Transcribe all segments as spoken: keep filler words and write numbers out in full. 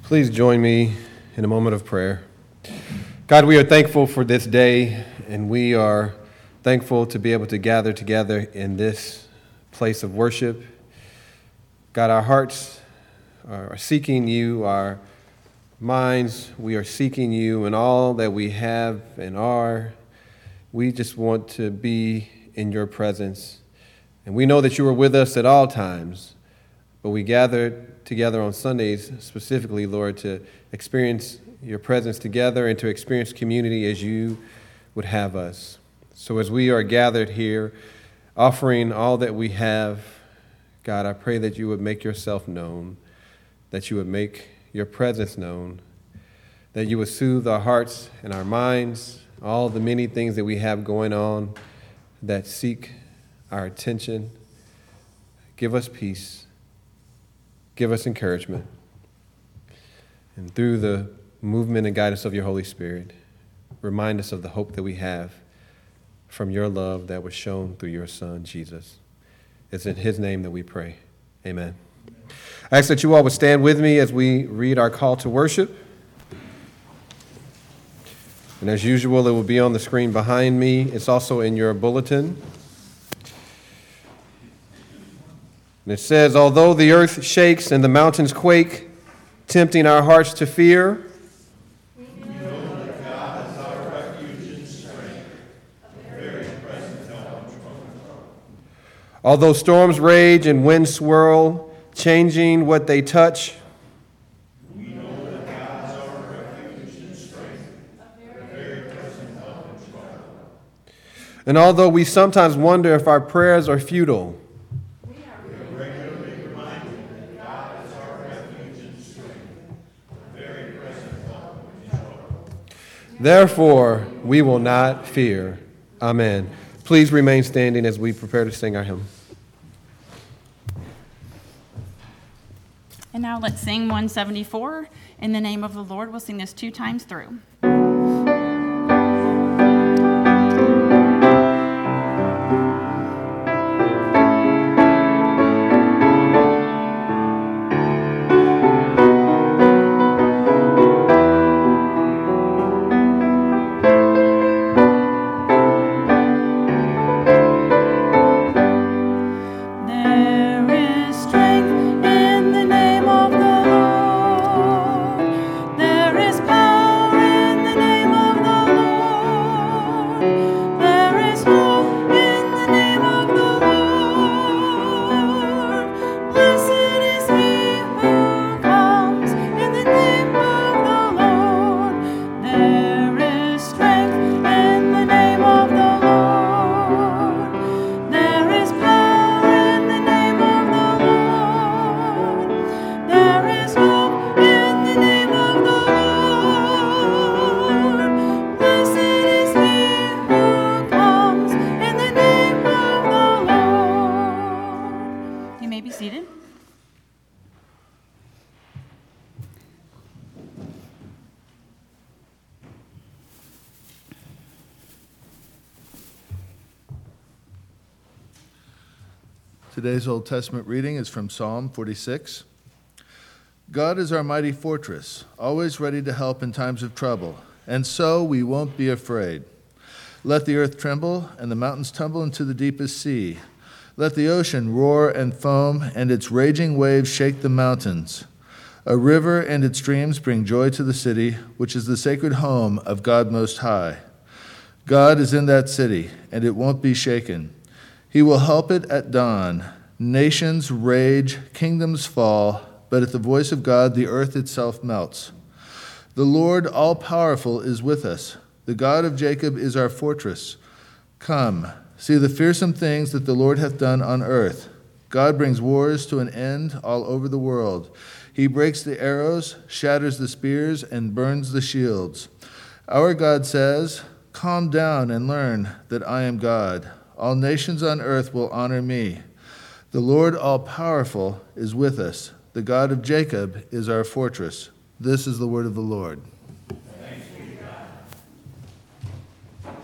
Please join me in a moment of prayer. God, we are thankful for this day, and we are thankful to be able to gather together in this place of worship. God, our hearts are seeking you, our minds, we are seeking you in all that we have and are. We just want to be in your presence. And we know that you are with us at all times, but we gather together on Sundays specifically, Lord, to experience your presence together and to experience community as you would have us. So as we are gathered here, offering all that we have, God, I pray that you would make yourself known, that you would make your presence known, that you would soothe our hearts and our minds, all the many things that we have going on that seek our attention. Give us peace. Give us encouragement. And through the movement and guidance of your Holy Spirit, remind us of the hope that we have from your love that was shown through your Son, Jesus. It's in his name that we pray. Amen. I ask that you all would stand with me as we read our call to worship. And as usual, it will be on the screen behind me. It's also in your bulletin. And it says, although the earth shakes and the mountains quake, tempting our hearts to fear, we know that God is our refuge and strength, a very present help in trouble. Although storms rage and winds swirl, changing what they touch, we know that God is our refuge and strength, a very present help in trouble. and although we sometimes wonder if our prayers are futile, therefore, we will not fear. Amen. Please remain standing as we prepare to sing our hymn. And now let's sing one seventy-four. In the name of the Lord, we'll sing this two times through. Today's Old Testament reading is from Psalm forty-six. God is our mighty fortress, always ready to help in times of trouble, and so we won't be afraid. Let the earth tremble and the mountains tumble into the deepest sea. Let the ocean roar and foam, and its raging waves shake the mountains. A river and its streams bring joy to the city, which is the sacred home of God Most High. God is in that city, and it won't be shaken. He will help it at dawn. Nations rage, kingdoms fall, but at the voice of God the earth itself melts. The Lord all-powerful is with us. The God of Jacob is our fortress. Come, see the fearsome things that the Lord hath done on earth. God brings wars to an end all over the world. He breaks the arrows, shatters the spears, and burns the shields. Our God says, calm down and learn that I am God. All nations on earth will honor me. The Lord all-powerful is with us. The God of Jacob is our fortress. This is the word of the Lord. Thanks be to God.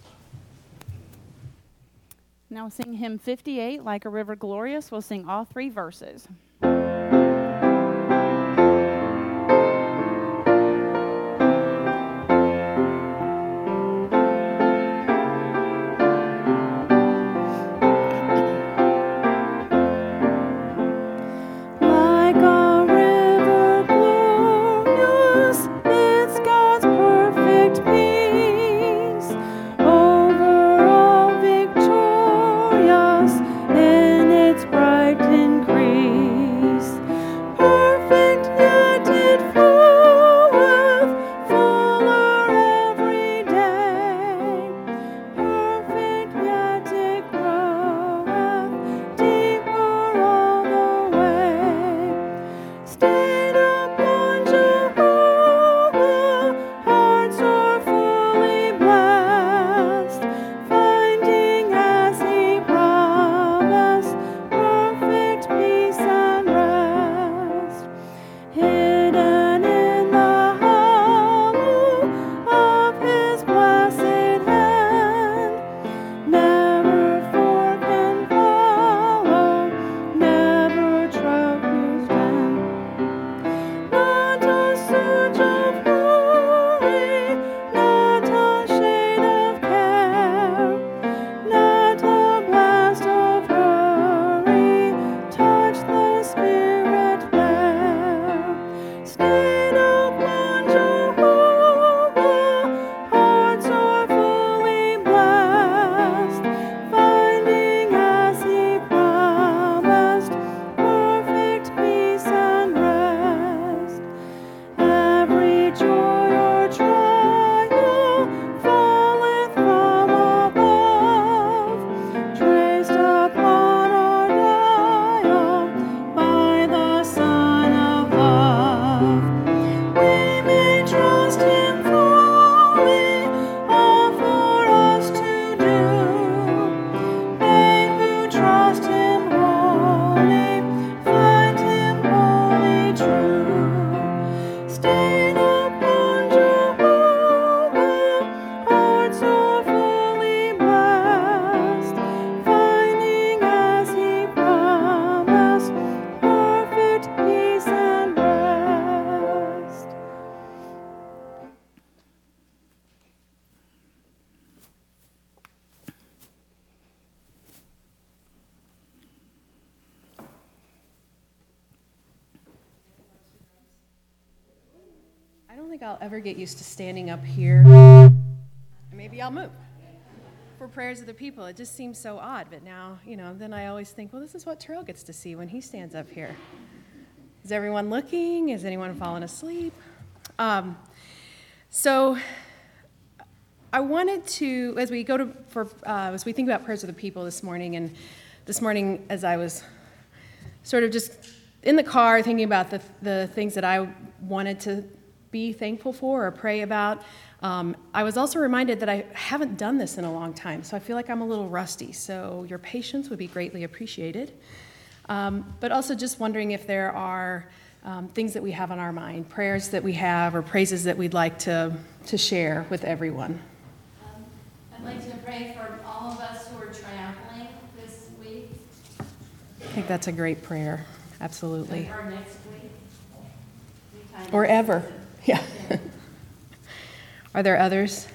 Now sing hymn fifty-eight, Like a River Glorious. We'll sing all three verses. Like a river glorious, we'll sing all three verses. think I'll ever get used to standing up here. Maybe I'll move for prayers of the people. It just seems so odd, but now, you know, then I always think, well, this is what Terrell gets to see when he stands up here. Is everyone looking? Is anyone falling asleep? Um, so I wanted to, as we go to, for, uh, as we think about prayers of the people this morning, and this morning as I was sort of just in the car thinking about the, the things that I wanted to be thankful for or pray about, um, I was also reminded that I haven't done this in a long time, so I feel like I'm a little rusty, so your patience would be greatly appreciated. Um, but also just wondering if there are um, things that we have on our mind, prayers that we have, or praises that we'd like to, to share with everyone. Um, I'd like to pray for all of us who are traveling this week. I think that's a great prayer, absolutely. Or next week. Or ever, yeah. Are there others?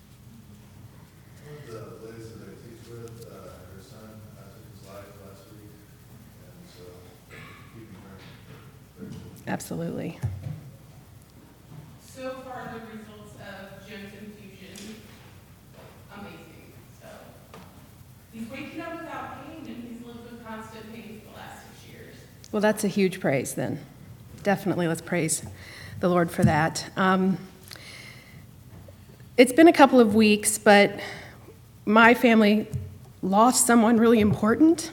One of the ladies that I teach with, uh, her son uh, took his life last week, and so keeping her. Absolutely. So far, the results of Jim's infusion, amazing. So he's waking up without pain, and he's lived with constant pain for the last six years. Well, that's a huge praise then. Definitely, let's praise the Lord for that. Um, it's been a couple of weeks, but my family lost someone really important.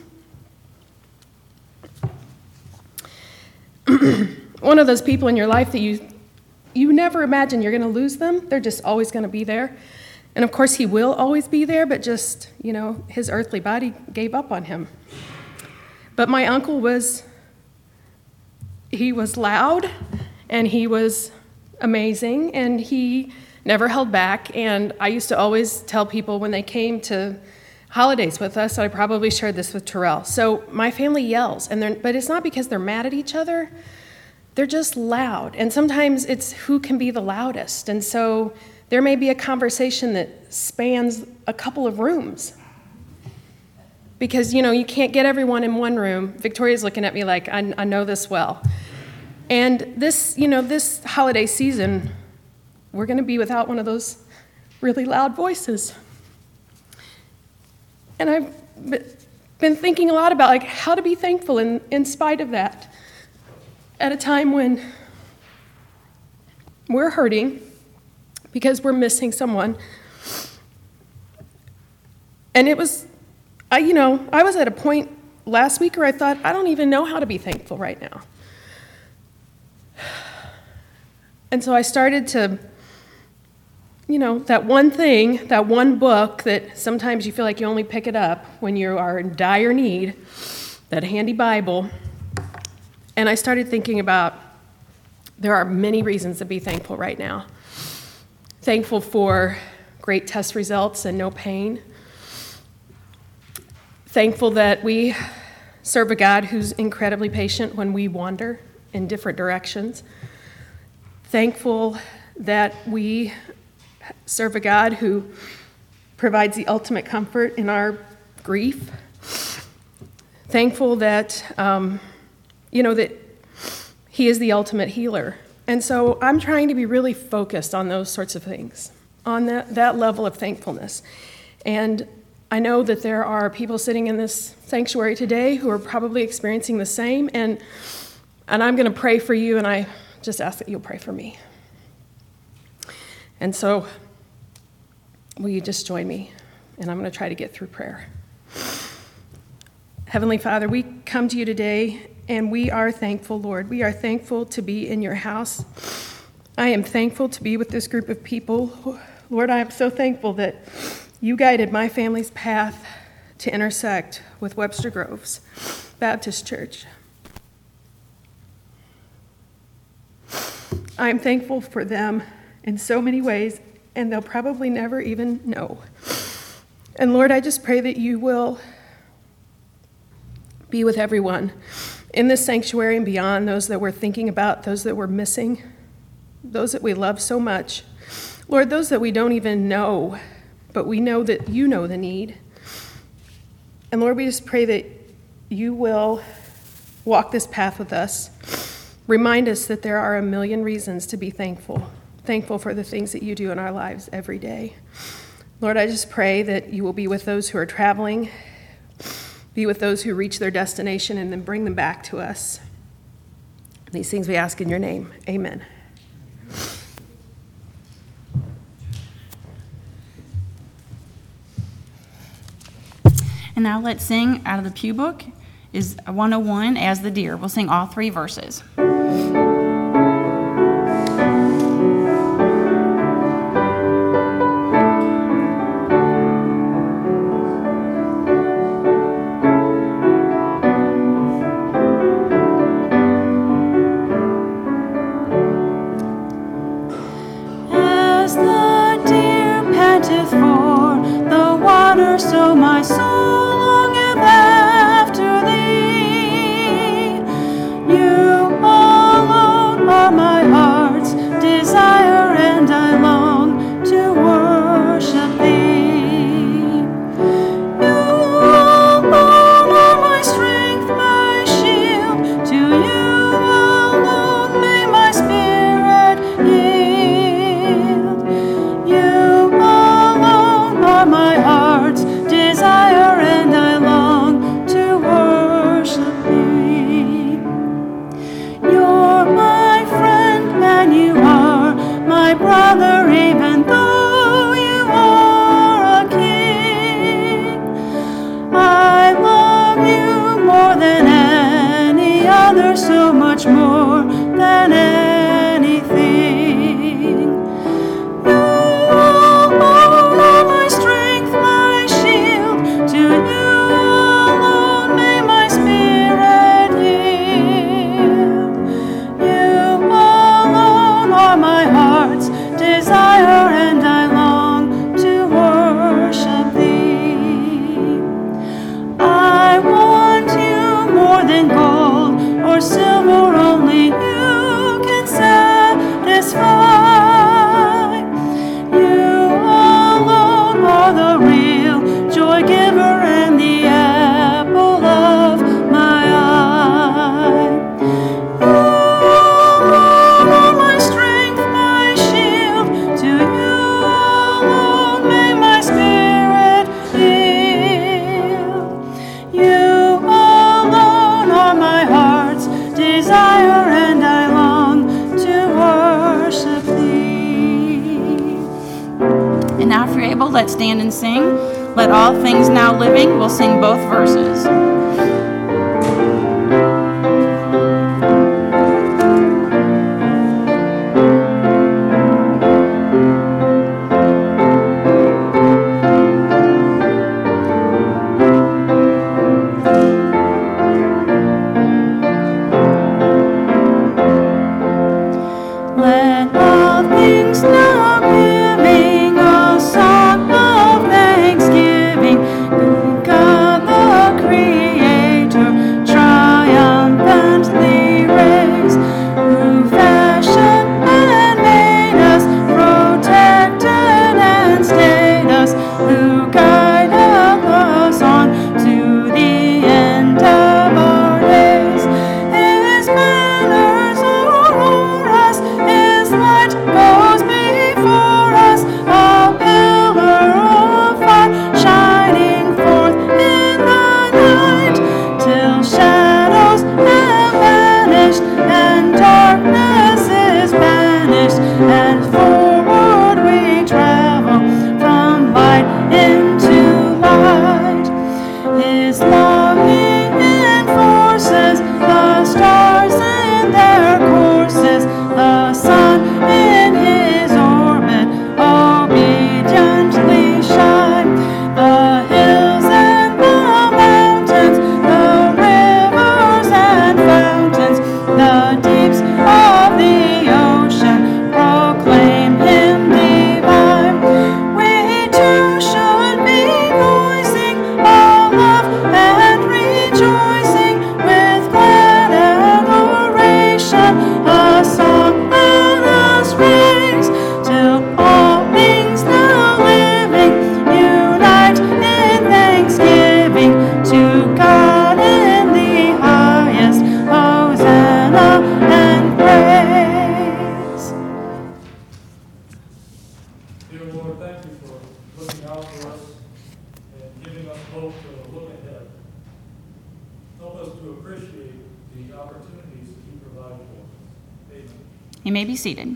One of those people in your life that you you never imagine you're going to lose them. They're just always going to be there. And of course, he will always be there, but just, you know, his earthly body gave up on him. But my uncle was, he was loud, and he was amazing, and he never held back. And I used to always tell people when they came to holidays with us, I probably shared this with Terrell. So my family yells, and they're, but it's not because they're mad at each other. They're just loud. And sometimes it's who can be the loudest. And so there may be a conversation that spans a couple of rooms. Because, you know, you can't get everyone in one room. Victoria's looking at me like, I, I know this well. And this, you know, this holiday season, we're going to be without one of those really loud voices. And I've been thinking a lot about, like, how to be thankful in, in spite of that. At a time when we're hurting because we're missing someone. And it was, I, you know, I was at a point last week where I thought, I don't even know how to be thankful right now. And so I started to, you know, that one thing, that one book that sometimes you feel like you only pick it up when you are in dire need, that handy Bible. And I started thinking about there are many reasons to be thankful right now. Thankful for great test results and no pain. Thankful that we serve a God who's incredibly patient when we wander in different directions. Thankful that we serve a God who provides the ultimate comfort in our grief. Thankful that, um, you know, that he is the ultimate healer. And so I'm trying to be really focused on those sorts of things, on that, that level of thankfulness. And I know that there are people sitting in this sanctuary today who are probably experiencing the same, and and I'm going to pray for you, and I just ask that you'll pray for me. And so will you just join me? And I'm going to try to get through prayer. Heavenly Father, we come to you today, and we are thankful, Lord. We are thankful to be in your house. I am thankful to be with this group of people. Lord, I am so thankful that you guided my family's path to intersect with Webster Groves Baptist Church. I am thankful for them in so many ways, and they'll probably never even know. And Lord, I just pray that you will be with everyone in this sanctuary and beyond, those that we're thinking about, those that we're missing, those that we love so much. Lord, those that we don't even know, but we know that you know the need. And Lord, we just pray that you will walk this path with us. Remind us that there are a million reasons to be thankful thankful for the things that you do in our lives every day. Lord, I just pray that you will be with those who are traveling, be with those who reach their destination, and then bring them back to us. These things we ask in your name. Amen. And now let's sing out of the Pew Book is one oh one, As the Deer. We'll sing all three verses. As the deer panteth for the water, so my soul longeth after thee. You alone are my heart's desire, and I long to worship thee. You alone are my strength, my shield. To you alone may my spirit yield. You alone are my heart's desire, and I long to worship thee. You're my friend, and you are my brother, even though you are a king. I love you more than any other, so much more than anything. You alone are my strength, my shield. To you alone may my spirit yield. You alone are my heart's desire, and I long to worship thee. I want you more than gold or silver, only you can satisfy. You alone are the real joy giver and the apple of my eye. You alone are my strength, my shield. To you alone may my spirit yield. You alone are my heart's desire, and I long to worship thee. And now, if you're able, let's stand and sing. Let all things now living, we'll sing both verses. Let all things now living a song of thanksgiving to God the Creator. You may be seated.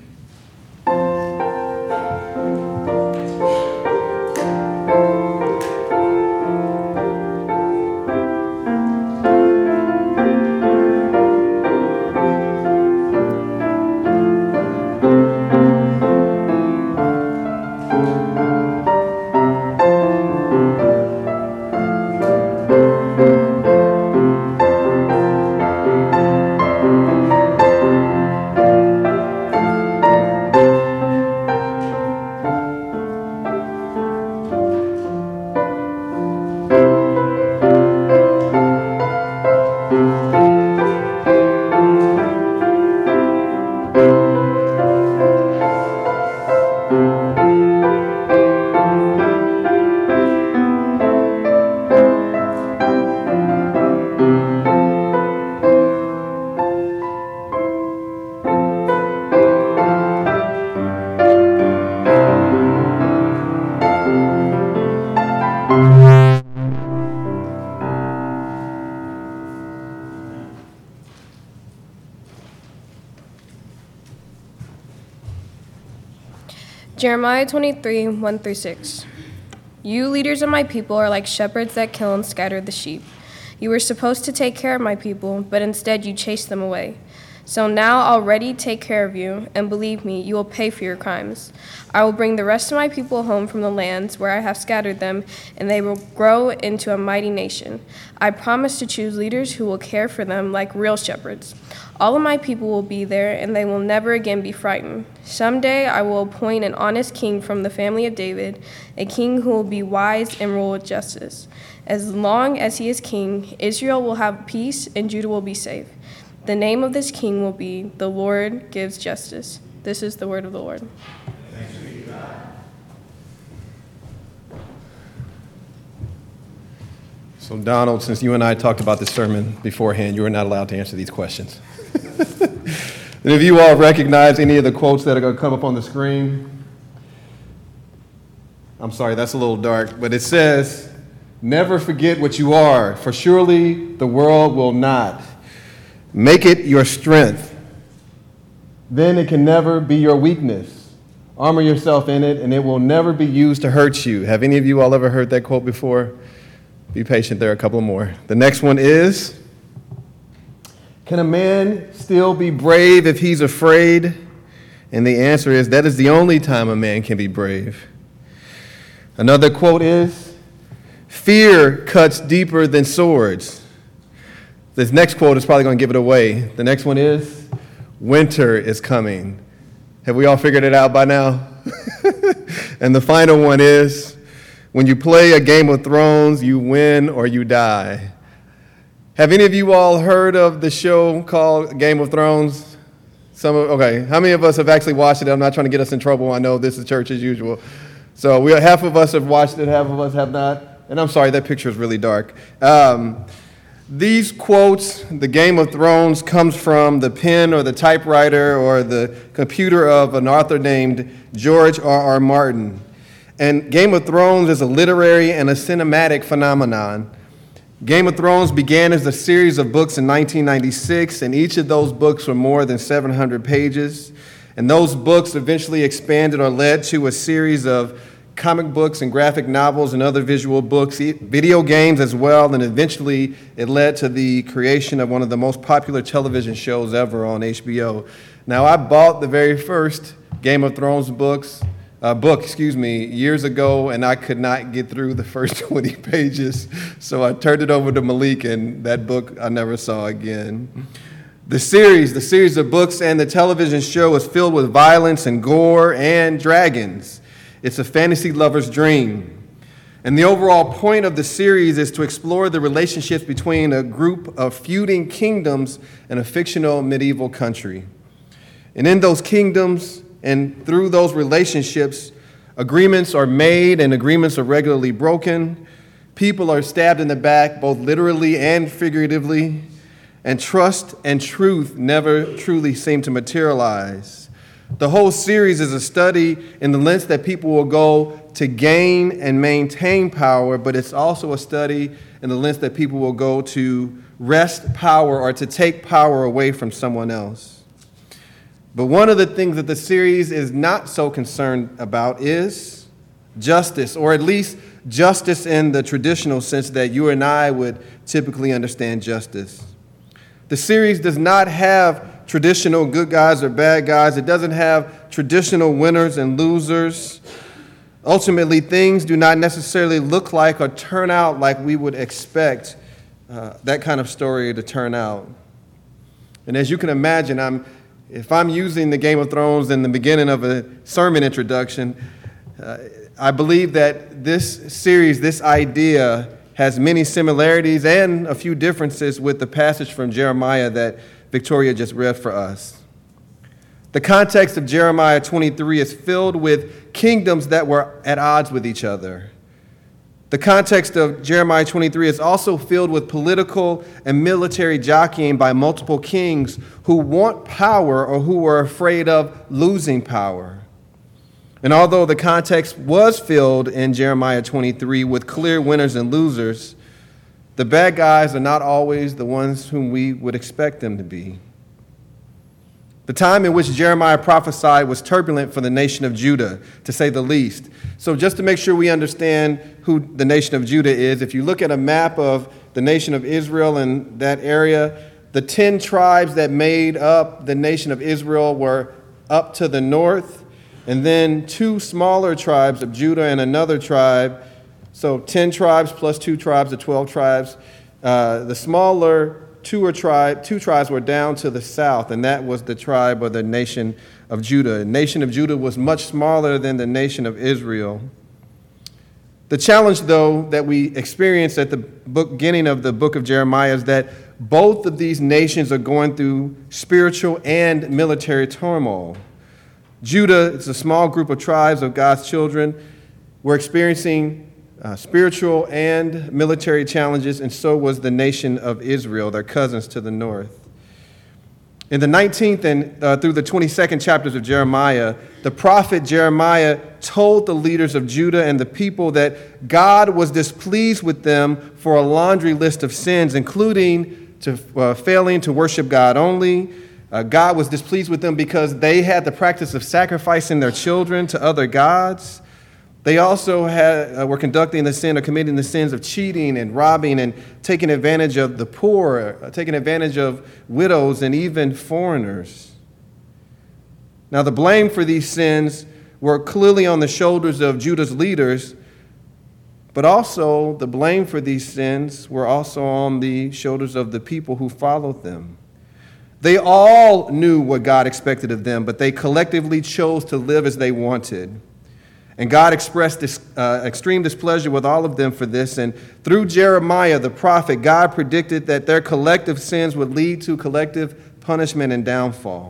Jeremiah twenty-three, one through six. You leaders of my people are like shepherds that kill and scatter the sheep. You were supposed to take care of my people, but instead you chased them away. So now I'll already take care of you, and believe me, you will pay for your crimes. I will bring the rest of my people home from the lands where I have scattered them, and they will grow into a mighty nation. I promise to choose leaders who will care for them like real shepherds. All of my people will be there, and they will never again be frightened. Someday I will appoint an honest king from the family of David, a king who will be wise and rule with justice. As long as he is king, Israel will have peace, and Judah will be safe. The name of this king will be, The Lord Gives Justice. This is the word of the Lord. Thanks be to God. So, Donald, since you and I talked about this sermon beforehand, you are not allowed to answer these questions. And if you all recognize any of the quotes that are going to come up on the screen, I'm sorry, that's a little dark, but it says, never forget what you are, for surely the world will not. Make it your strength. Then it can never be your weakness. Armor yourself in it, and it will never be used to hurt you. Have any of you all ever heard that quote before? Be patient, there are a couple more. The next one is, can a man still be brave if he's afraid? And the answer is, that is the only time a man can be brave. Another quote is, fear cuts deeper than swords. This next quote is probably going to give it away. The next one is, winter is coming. Have we all figured it out by now? And the final one is, when you play a Game of Thrones, you win or you die. Have any of you all heard of the show called Game of Thrones? Some of, okay, how many of us have actually watched it? I'm not trying to get us in trouble. I know this is church as usual. So we half of us have watched it, half of us have not. And I'm sorry, that picture is really dark. Um, These quotes, the Game of Thrones, comes from the pen or the typewriter or the computer of an author named George R R. Martin. And Game of Thrones is a literary and a cinematic phenomenon. Game of Thrones began as a series of books in nineteen ninety-six, and each of those books were more than seven hundred pages. And those books eventually expanded or led to a series of comic books and graphic novels and other visual books, video games as well, and eventually it led to the creation of one of the most popular television shows ever on H B O. Now, I bought the very first Game of Thrones books, uh, book, excuse me, years ago, and I could not get through the first twenty pages, so I turned it over to Malik, and that book I never saw again. The series, the series of books and the television show is filled with violence and gore and dragons. It's a fantasy lover's dream. And the overall point of the series is to explore the relationships between a group of feuding kingdoms and a fictional medieval country. And in those kingdoms and through those relationships, agreements are made and agreements are regularly broken. People are stabbed in the back, both literally and figuratively. And trust and truth never truly seem to materialize. The whole series is a study in the lengths that people will go to gain and maintain power, but it's also a study in the lengths that people will go to wrest power or to take power away from someone else. But one of the things that the series is not so concerned about is justice, or at least justice in the traditional sense that you and I would typically understand justice. The series does not have traditional good guys or bad guys. It doesn't have traditional winners and losers. Ultimately, things do not necessarily look like or turn out like we would expect uh, that kind of story to turn out. And as you can imagine, I'm, if I'm using the Game of Thrones in the beginning of a sermon introduction, uh, I believe that this series, this idea, has many similarities and a few differences with the passage from Jeremiah that Victoria just read for us. The context of Jeremiah twenty-three is filled with kingdoms that were at odds with each other. The context of Jeremiah twenty-three is also filled with political and military jockeying by multiple kings who want power or who are afraid of losing power. And although the context was filled in Jeremiah twenty-three with clear winners and losers, the bad guys are not always the ones whom we would expect them to be. The time in which Jeremiah prophesied was turbulent for the nation of Judah, to say the least. So just to make sure we understand who the nation of Judah is, if you look at a map of the nation of Israel and that area, the ten tribes that made up the nation of Israel were up to the north, and then two smaller tribes of Judah and another tribe. So ten tribes plus two tribes of twelve tribes. Uh, the smaller two, or tribe, two tribes were down to the south, and that was the tribe or the nation of Judah. The nation of Judah was much smaller than the nation of Israel. The challenge, though, that we experience at the beginning of the book of Jeremiah is that both of these nations are going through spiritual and military turmoil. Judah is a small group of tribes of God's children. We're experiencing uh, spiritual and military challenges, and so was the nation of Israel, their cousins to the north. In the nineteenth and uh, through the twenty-second chapters of Jeremiah, the prophet Jeremiah told the leaders of Judah and the people that God was displeased with them for a laundry list of sins, including to, uh, failing to worship God only. Uh, God was displeased with them because they had the practice of sacrificing their children to other gods. They also had, uh, were conducting the sin or committing the sins of cheating and robbing and taking advantage of the poor, uh, taking advantage of widows and even foreigners. Now, the blame for these sins were clearly on the shoulders of Judah's leaders, but also the blame for these sins were also on the shoulders of the people who followed them. They all knew what God expected of them, but they collectively chose to live as they wanted. And God expressed this, uh, extreme displeasure with all of them for this. And through Jeremiah, the prophet, God predicted that their collective sins would lead to collective punishment and downfall.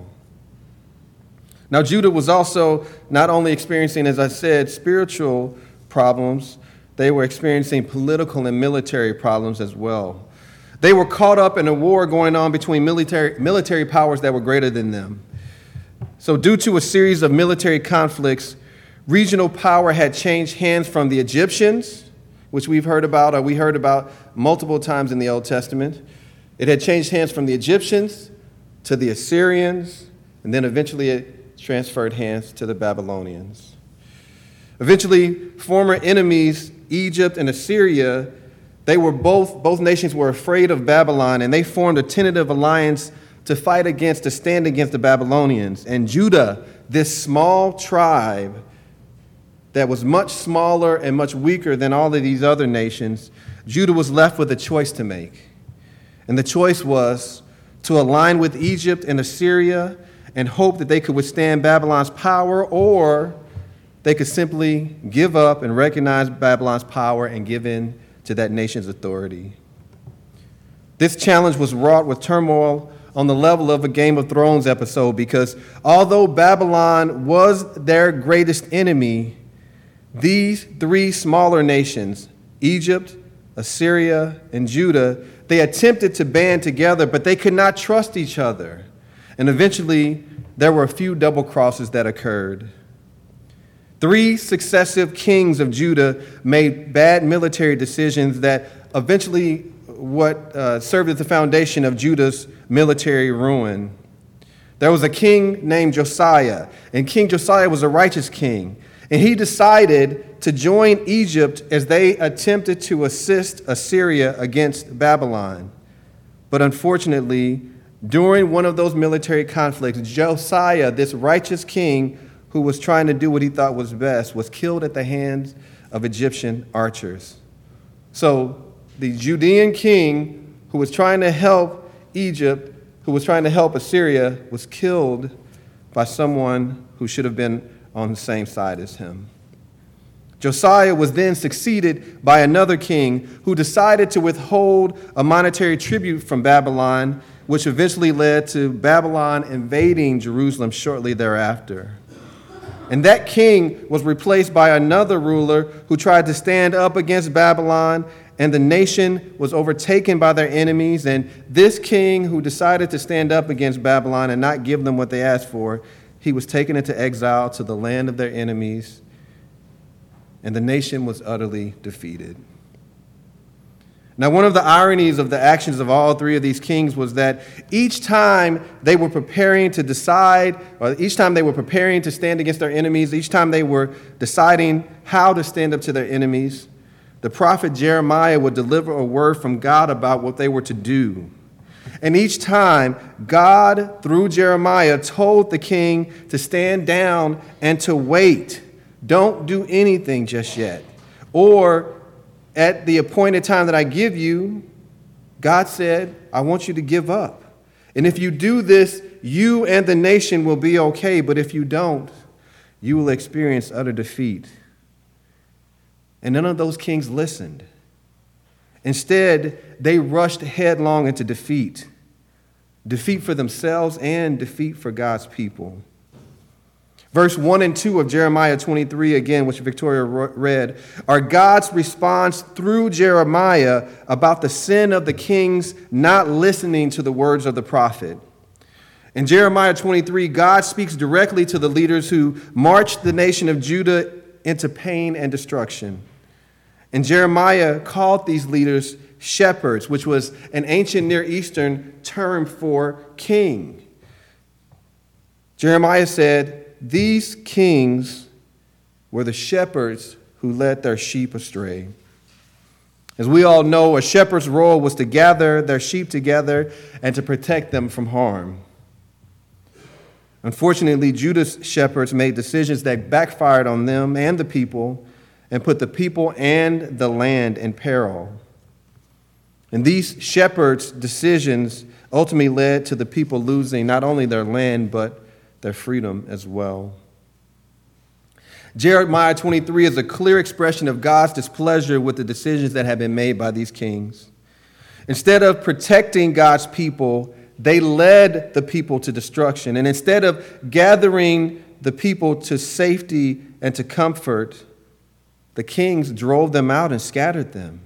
Now, Judah was also not only experiencing, as I said, spiritual problems, they were experiencing political and military problems as well. They were caught up in a war going on between military, military powers that were greater than them. So due to a series of military conflicts, regional power had changed hands from the Egyptians, which we've heard about, or we heard about multiple times in the Old Testament. It had changed hands from the Egyptians to the Assyrians, and then eventually it transferred hands to the Babylonians. Eventually, former enemies, Egypt and Assyria, They were both, both nations were afraid of Babylon, and they formed a tentative alliance to fight against, to stand against the Babylonians. And Judah, this small tribe that was much smaller and much weaker than all of these other nations, Judah was left with a choice to make. And the choice was to align with Egypt and Assyria and hope that they could withstand Babylon's power, or they could simply give up and recognize Babylon's power and give in to that nation's authority. This challenge was wrought with turmoil on the level of a Game of Thrones episode, because although Babylon was their greatest enemy, these three smaller nations, Egypt, Assyria, and Judah, they attempted to band together, but they could not trust each other. And eventually, there were a few double crosses that occurred. Three successive kings of Judah made bad military decisions that eventually what uh, served as the foundation of Judah's military ruin. There was a king named Josiah, and King Josiah was a righteous king, and he decided to join Egypt as they attempted to assist Assyria against Babylon. But unfortunately, during one of those military conflicts, Josiah, this righteous king who was trying to do what he thought was best, was killed at the hands of Egyptian archers. So the Judean king who was trying to help Egypt, who was trying to help Assyria, was killed by someone who should have been on the same side as him. Josiah was then succeeded by another king who decided to withhold a monetary tribute from Babylon, which eventually led to Babylon invading Jerusalem shortly thereafter. And that king was replaced by another ruler who tried to stand up against Babylon, and the nation was overtaken by their enemies. And this king who decided to stand up against Babylon and not give them what they asked for, he was taken into exile to the land of their enemies, and the nation was utterly defeated. Now, one of the ironies of the actions of all three of these kings was that each time they were preparing to decide, or each time they were preparing to stand against their enemies, each time they were deciding how to stand up to their enemies, the prophet Jeremiah would deliver a word from God about what they were to do. And each time, God, through Jeremiah, told the king to stand down and to wait. Don't do anything just yet. Or, at the appointed time that I give you, God said, I want you to give up. And if you do this, you and the nation will be okay. But if you don't, you will experience utter defeat. And none of those kings listened. Instead, they rushed headlong into defeat. Defeat for themselves and defeat for God's people. Verse one and two of Jeremiah twenty-three, again, which Victoria read, are God's response through Jeremiah about the sin of the kings not listening to the words of the prophet. In Jeremiah twenty-three, God speaks directly to the leaders who marched the nation of Judah into pain and destruction. And Jeremiah called these leaders shepherds, which was an ancient Near Eastern term for king. Jeremiah said, these kings were the shepherds who led their sheep astray. As we all know, a shepherd's role was to gather their sheep together and to protect them from harm. Unfortunately, Judah's shepherds made decisions that backfired on them and the people and put the people and the land in peril. And these shepherds' decisions ultimately led to the people losing not only their land, but their freedom as well. Jeremiah twenty-three is a clear expression of God's displeasure with the decisions that have been made by these kings. Instead of protecting God's people, they led the people to destruction. And instead of gathering the people to safety and to comfort, the kings drove them out and scattered them.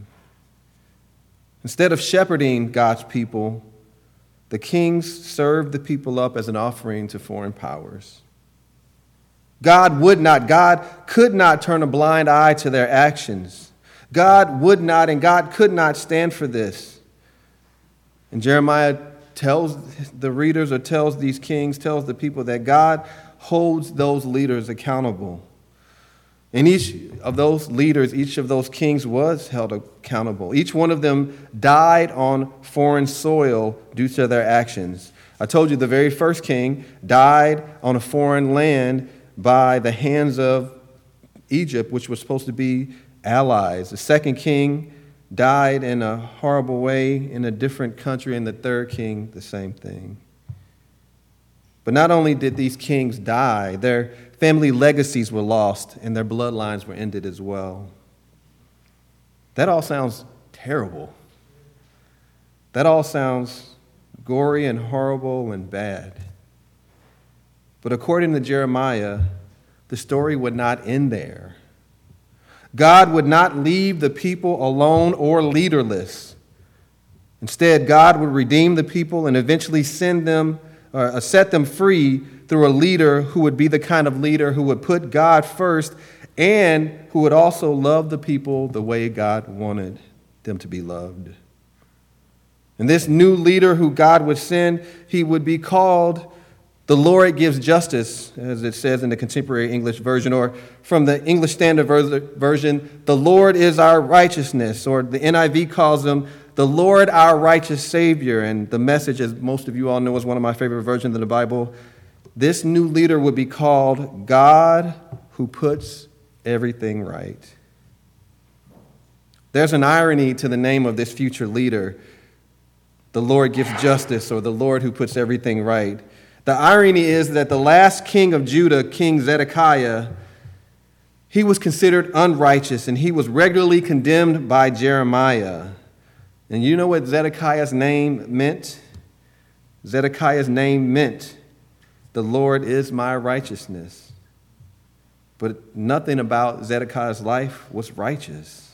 Instead of shepherding God's people, the kings served the people up as an offering to foreign powers. God would not, God could not turn a blind eye to their actions. God would not and God could not stand for this. And Jeremiah tells the readers, or tells these kings, tells the people that God holds those leaders accountable. And each of those leaders, each of those kings was held accountable. Each one of them died on foreign soil due to their actions. I told you the very first king died on a foreign land by the hands of Egypt, which was supposed to be allies. The second king died in a horrible way in a different country, and the third king, the same thing. But not only did these kings die, their family legacies were lost and their bloodlines were ended as well. That all sounds terrible. That all sounds gory and horrible and bad. But according to Jeremiah, the story would not end there. God would not leave the people alone or leaderless. Instead, God would redeem the people and eventually send them, or set them free through a leader who would be the kind of leader who would put God first and who would also love the people the way God wanted them to be loved. And this new leader who God would send, he would be called the Lord gives justice, as it says in the contemporary English version, or from the English Standard Version, the Lord is our righteousness, or the N I V calls him the Lord our righteous Savior. And the Message, as most of you all know, is one of my favorite versions of the Bible. This new leader would be called God who puts everything right. There's an irony to the name of this future leader. The Lord gives justice, or the Lord who puts everything right. The irony is that the last king of Judah, King Zedekiah, he was considered unrighteous, and he was regularly condemned by Jeremiah. And you know what Zedekiah's name meant? Zedekiah's name meant, the Lord is my righteousness. But nothing about Zedekiah's life was righteous.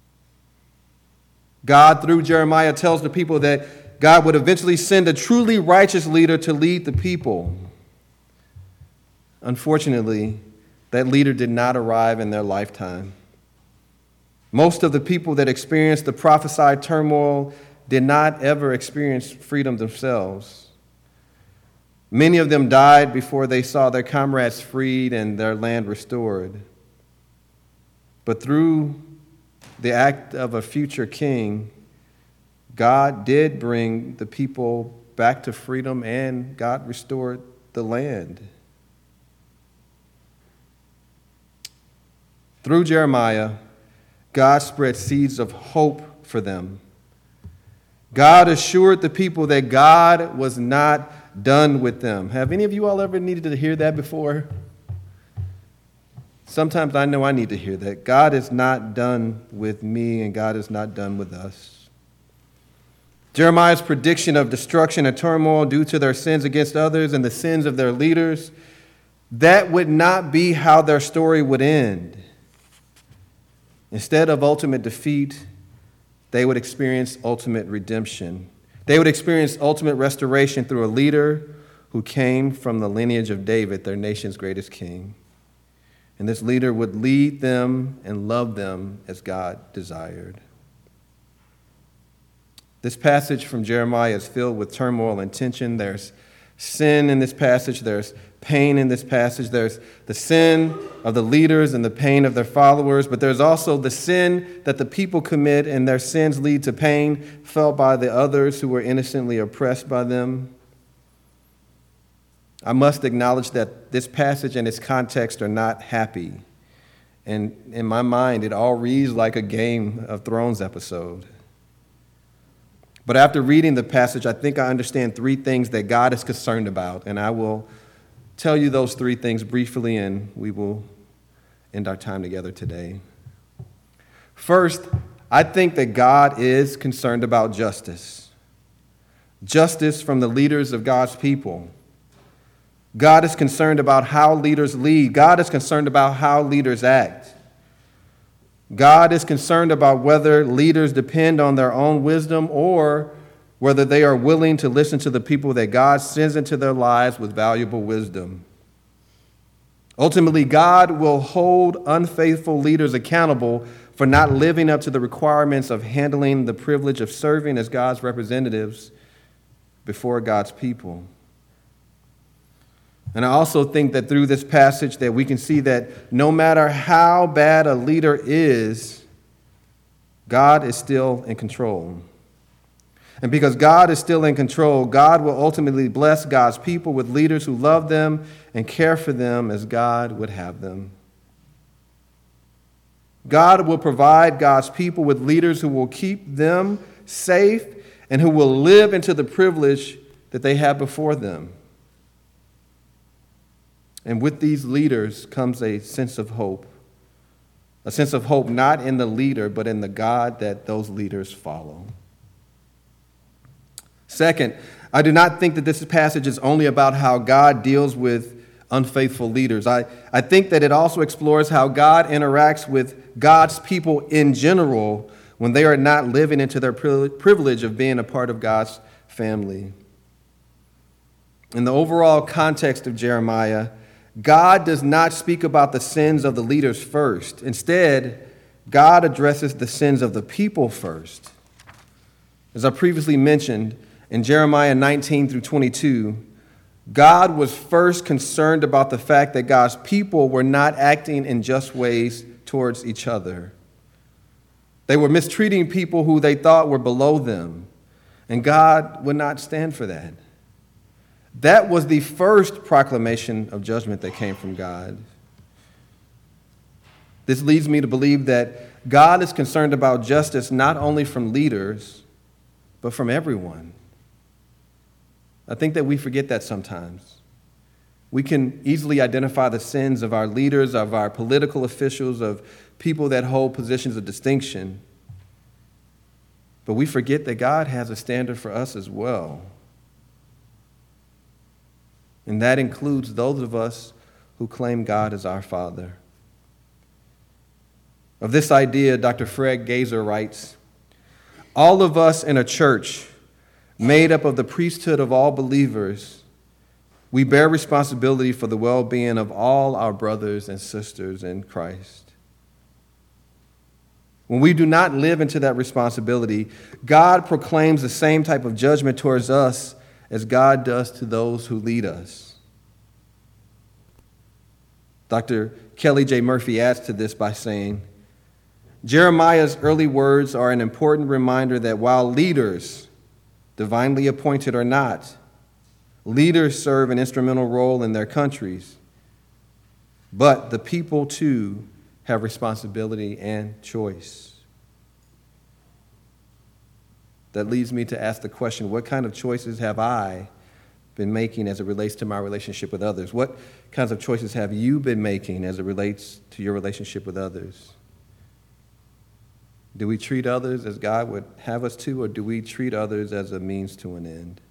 God, through Jeremiah, tells the people that God would eventually send a truly righteous leader to lead the people. Unfortunately, that leader did not arrive in their lifetime. Most of the people that experienced the prophesied turmoil did not ever experience freedom themselves. Many of them died before they saw their comrades freed and their land restored. But through the act of a future king, God did bring the people back to freedom, and God restored the land. Through Jeremiah, God spread seeds of hope for them. God assured the people that God was not done with them. Have any of you all ever needed to hear that before? Sometimes I know I need to hear that. God is not done with me, and God is not done with us. Jeremiah's prediction of destruction and turmoil due to their sins against others and the sins of their leaders, that would not be how their story would end. Instead of ultimate defeat, they would experience ultimate redemption. They would experience ultimate restoration through a leader who came from the lineage of David, their nation's greatest king. And this leader would lead them and love them as God desired. This passage from Jeremiah is filled with turmoil and tension. There's sin in this passage. There's pain in this passage. There's the sin of the leaders and the pain of their followers. But there's also the sin that the people commit, and their sins lead to pain felt by the others who were innocently oppressed by them. I must acknowledge that this passage and its context are not happy. And in my mind, it all reads like a Game of Thrones episode. But after reading the passage, I think I understand three things that God is concerned about, and I will tell you those three things briefly, and we will end our time together today. First, I think that God is concerned about justice. Justice from the leaders of God's people. God is concerned about how leaders lead. God is concerned about how leaders act. God is concerned about whether leaders depend on their own wisdom or whether they are willing to listen to the people that God sends into their lives with valuable wisdom. Ultimately, God will hold unfaithful leaders accountable for not living up to the requirements of handling the privilege of serving as God's representatives before God's people. And I also think that through this passage that we can see that no matter how bad a leader is, God is still in control. And because God is still in control, God will ultimately bless God's people with leaders who love them and care for them as God would have them. God will provide God's people with leaders who will keep them safe and who will live into the privilege that they have before them. And with these leaders comes a sense of hope. A sense of hope not in the leader, but in the God that those leaders follow. Second, I do not think that this passage is only about how God deals with unfaithful leaders. I, I think that it also explores how God interacts with God's people in general when they are not living into their privilege of being a part of God's family. In the overall context of Jeremiah, God does not speak about the sins of the leaders first. Instead, God addresses the sins of the people first. As I previously mentioned, in Jeremiah nineteen through twenty-two, God was first concerned about the fact that God's people were not acting in just ways towards each other. They were mistreating people who they thought were below them, and God would not stand for that. That was the first proclamation of judgment that came from God. This leads me to believe that God is concerned about justice not only from leaders, but from everyone. I think that we forget that sometimes. We can easily identify the sins of our leaders, of our political officials, of people that hold positions of distinction. But we forget that God has a standard for us as well. And that includes those of us who claim God as our Father. Of this idea, Doctor Fred Gazer writes, all of us in a church made up of the priesthood of all believers, we bear responsibility for the well-being of all our brothers and sisters in Christ. When we do not live into that responsibility, God proclaims the same type of judgment towards us as God does to those who lead us. Doctor Kelly J. Murphy adds to this by saying, Jeremiah's early words are an important reminder that while leaders, divinely appointed or not, leaders serve an instrumental role in their countries, but the people too have responsibility and choice. That leads me to ask the question, what kind of choices have I been making as it relates to my relationship with others? What kinds of choices have you been making as it relates to your relationship with others? Do we treat others as God would have us to, or do we treat others as a means to an end?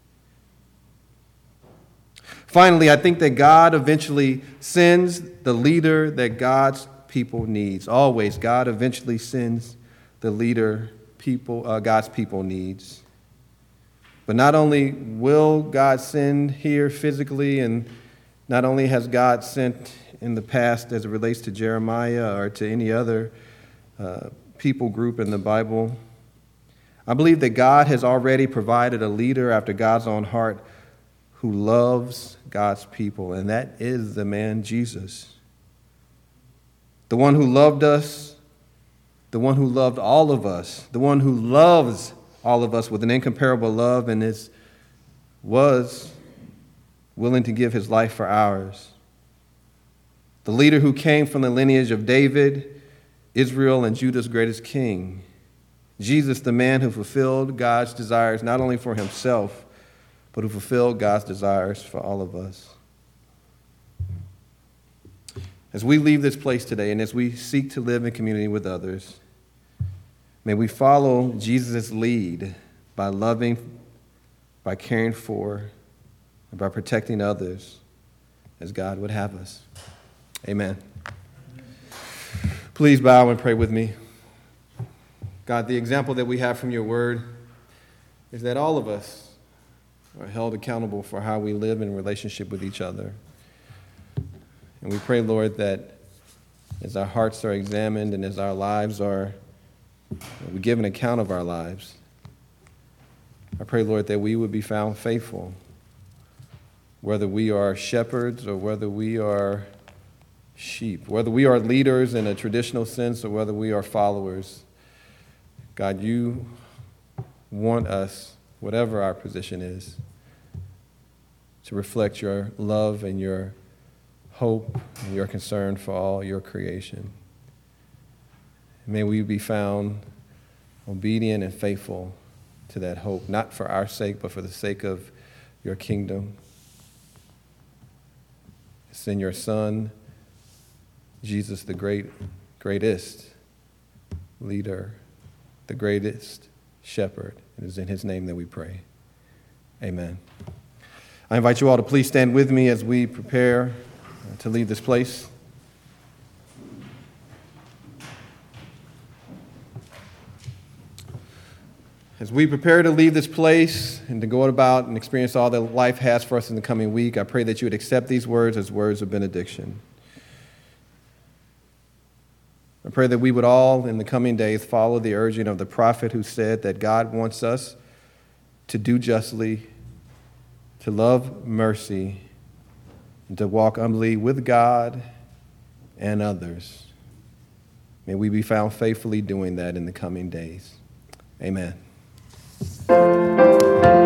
Finally, I think that God eventually sends the leader that God's people needs. Always, God eventually sends the leader people uh, God's people needs. But not only will God send here physically, and not only has God sent in the past as it relates to Jeremiah or to any other uh, people group in the Bible, I believe that God has already provided a leader after God's own heart who loves God's people, and that is the man Jesus. The one who loved us, the one who loved all of us, the one who loves all of us with an incomparable love and is, was willing to give his life for ours. The leader who came from the lineage of David, Israel, and Judah's greatest king. Jesus, the man who fulfilled God's desires not only for himself, but who fulfilled God's desires for all of us. As we leave this place today and as we seek to live in community with others, may we follow Jesus' lead by loving, by caring for, and by protecting others as God would have us. Amen. Please bow and pray with me. God, the example that we have from your word is that all of us are held accountable for how we live in relationship with each other. And we pray, Lord, that as our hearts are examined and as our lives are, we give an account of our lives, I pray, Lord, that we would be found faithful, whether we are shepherds or whether we are sheep, whether we are leaders in a traditional sense or whether we are followers. God, you want us, whatever our position is, to reflect your love and your hope and your concern for all your creation. May we be found obedient and faithful to that hope, not for our sake, but for the sake of your kingdom. It's in your Son, Jesus, the great, greatest leader, the greatest shepherd. It is in his name that we pray. Amen. I invite you all to please stand with me as we prepare to leave this place. As we prepare to leave this place and to go about and experience all that life has for us in the coming week, I pray that you would accept these words as words of benediction. I pray that we would all in the coming days follow the urging of the prophet who said that God wants us to do justly, to love mercy, and to walk humbly with God and others. May we be found faithfully doing that in the coming days. Amen.